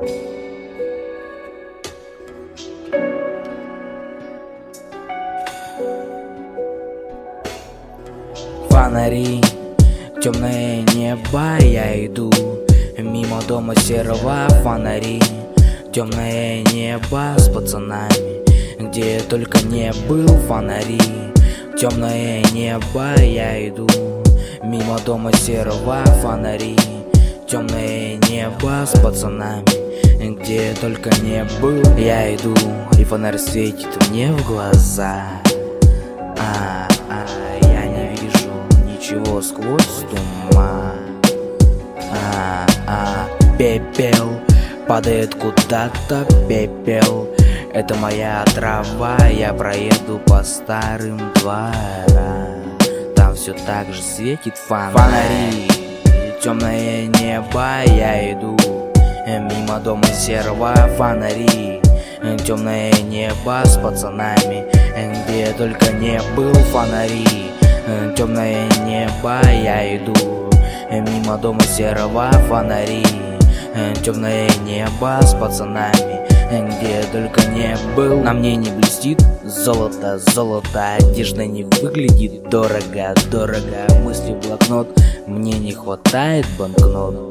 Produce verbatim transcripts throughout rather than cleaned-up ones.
Фонари, темное небо, я иду мимо дома серого. Фонари, темное небо с пацанами, где я только не был. Фонари, темное небо, я иду мимо дома серого. Фонари, темное небо с пацанами, где я только не был. Я иду, и фонарь светит мне в глаза. А, а, я не вижу ничего сквозь туман. А, а, пепел падает куда-то, пепел. Это моя трава, я проеду по старым дворам. Там все так же светит фонарь. Фонари, темное небо, я иду мимо дома серого. Фонари, темное небо с пацанами, где я только не был. Фонари, темное небо, я иду мимо дома серого. Фонари, темное небо с пацанами, где я только не был. На мне не блестит золото, золото, одежда не выглядит дорого, дорого. Мысли в блокнот, мне не хватает банкнот.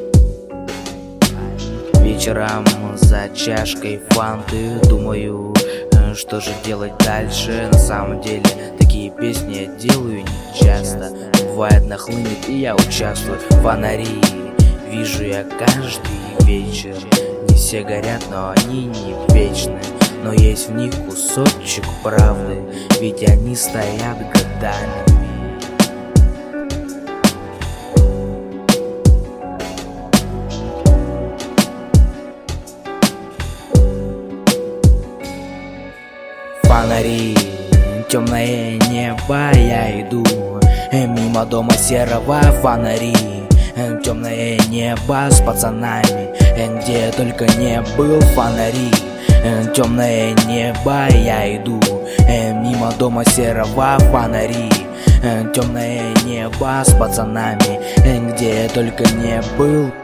Вечером за чашкой фанты думаю, что же делать дальше. На самом деле такие песни я делаю нечасто. Бывает нахлынет, и я участвую. Фонари вижу я каждый вечер. Не все горят, но они не вечны. Но есть в них кусочек правды, ведь они стоят годами. Фонари, темное небо, я иду мимо дома серого. Фонари, темное небо с пацанами, где я только не был. Фонари, темное небо, я иду мимо дома серого. Фонари, темное небо с пацанами, где я только не был.